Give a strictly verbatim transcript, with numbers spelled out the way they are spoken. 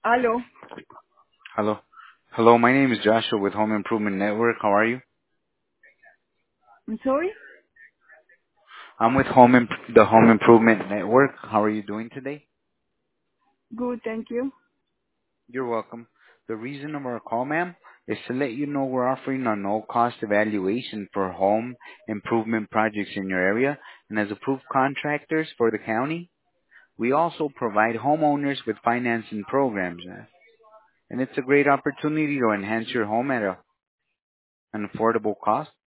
Hello. Hello. Hello, my name is Joshua with Home Improvement Network. How are you? I'm sorry? I'm with Home Imp- the Home Improvement Network. How are you doing today? Good, thank you. You're welcome. The reason of our call, ma'am, is to let you know we're offering a no-cost evaluation for home improvement projects in your area. And as approved contractors for the county, we also provide homeowners with financing programs. uh, And it's a great opportunity to enhance your home at a, an affordable cost.